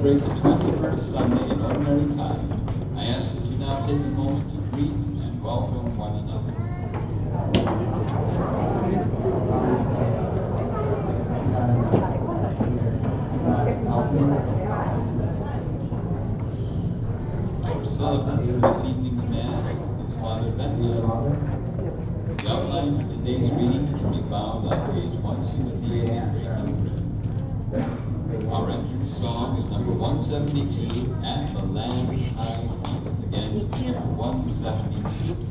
celebrate the 21st Sunday in Ordinary Time, I ask that you now take a moment to greet and welcome one another. Our celebrant for this evening's Mass is Father Bentley. The outline for today's readings can be found on page 168 in Drinking Bread. Our entrance song is number 172, At the Lamb's High Feast. Again, it's number 172.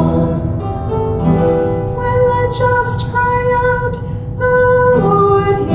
Just cry out, the Lord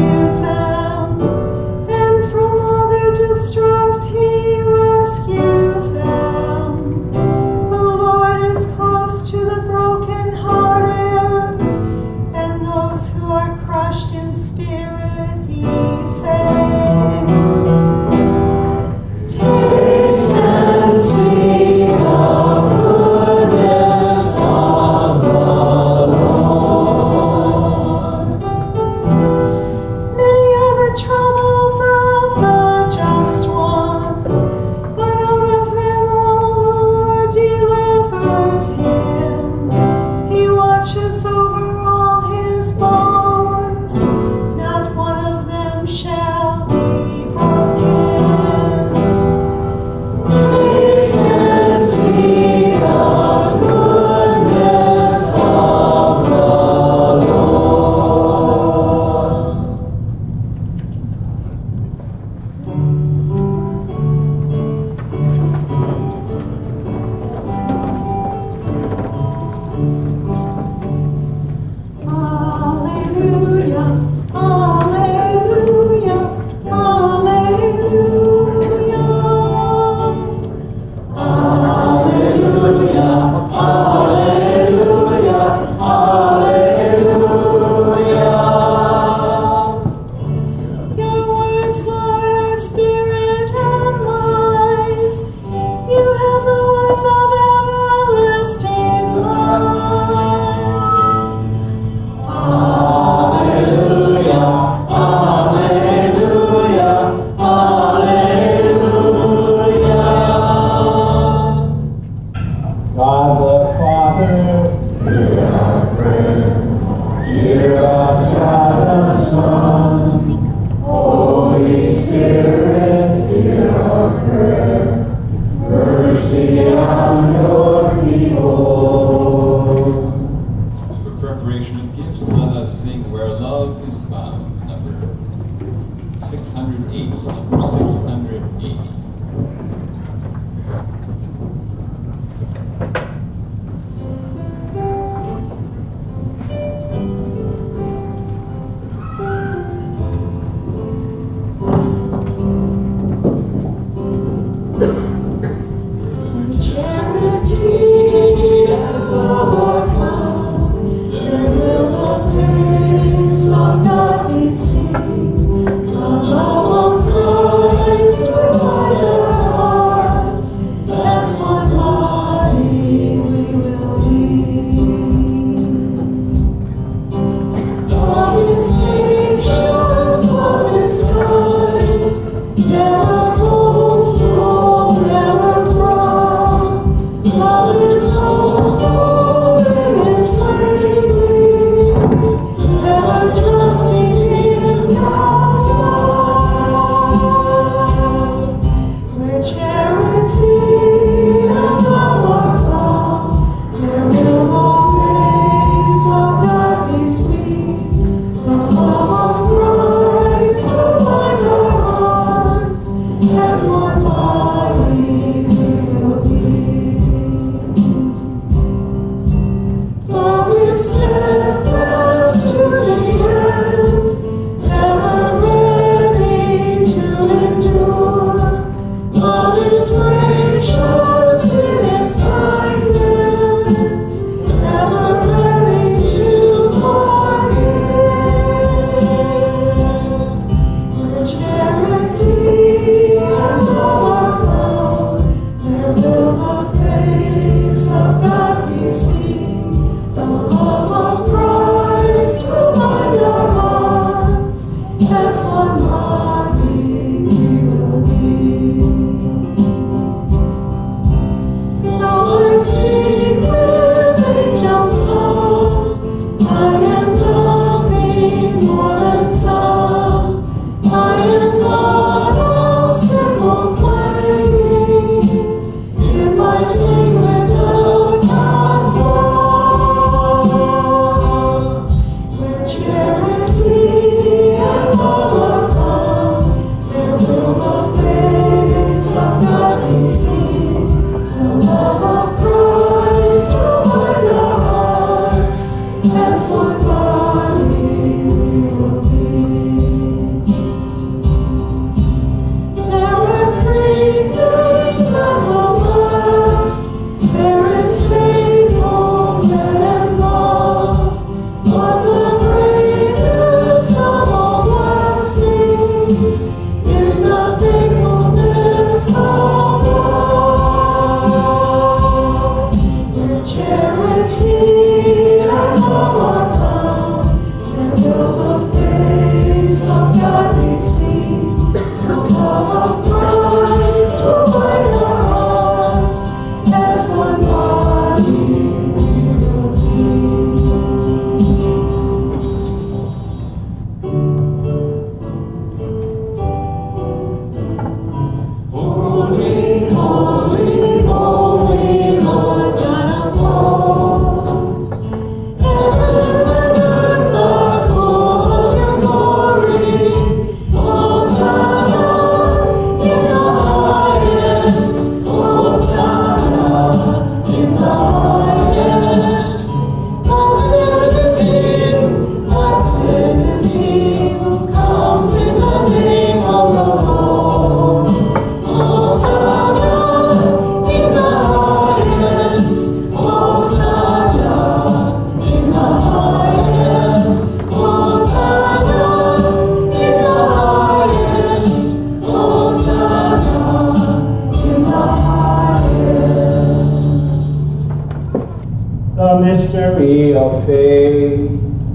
mystery of faith.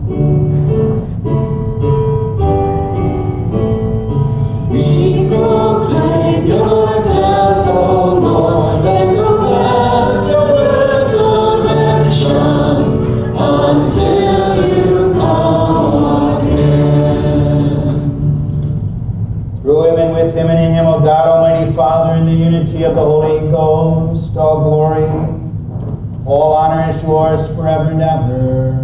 We proclaim your death, O Lord, and confess your resurrection until you come again. Through him and with him and in him, O God, Almighty Father, in the unity of the Holy Ghost, all glory, all honor is yours forever and ever.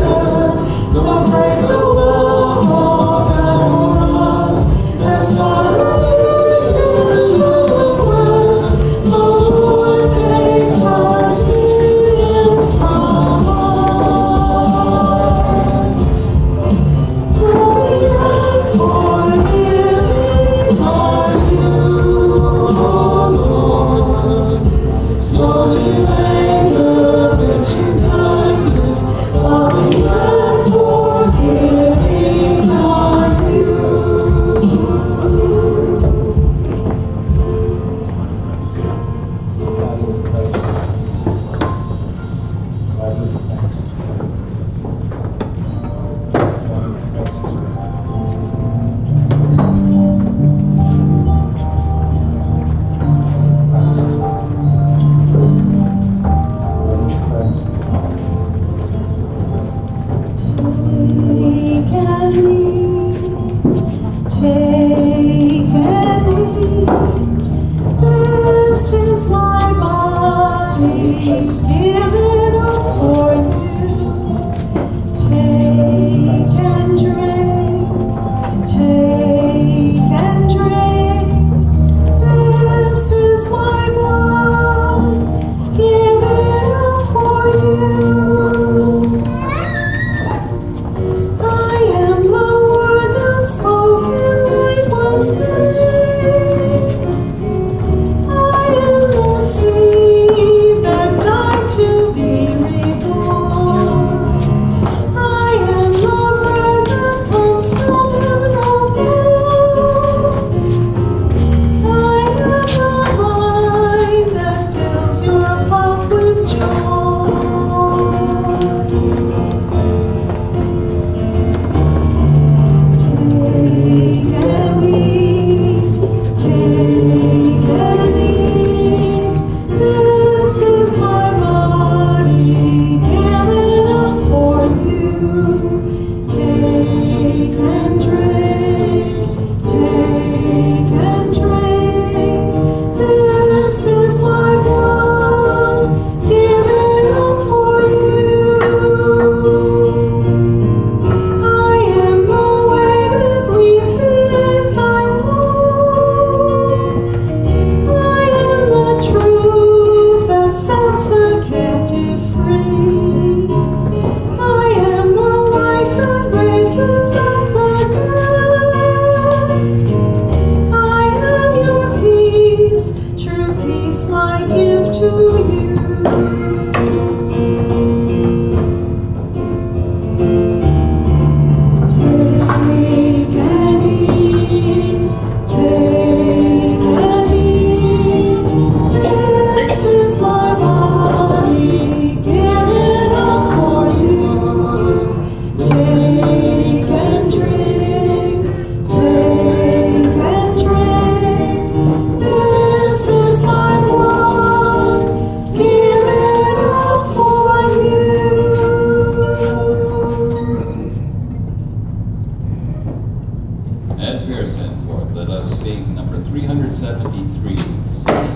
As far give it up for you. Take and drink, take and drink. This is my blood, give it up for you. I am the word that spoken, light was made. I am the seed that died to be reborn. I am the bread that comes from heaven above. I am the vine that fills your cup with joy. Take and eat, take and eat. This is my body, given up for you. Take and drink, take and drink. This is my blood, given up for you. I am the way that leads the exile home. I am the truth that sets the captive free. I am the life that raises up the dead. I am your peace, true peace, my gift to you. Take and eat, take and eat. This is my body, given up for you. Take and drink, take and drink. This is my blood, given up for you. As we are sent forth, let us sing number 373, City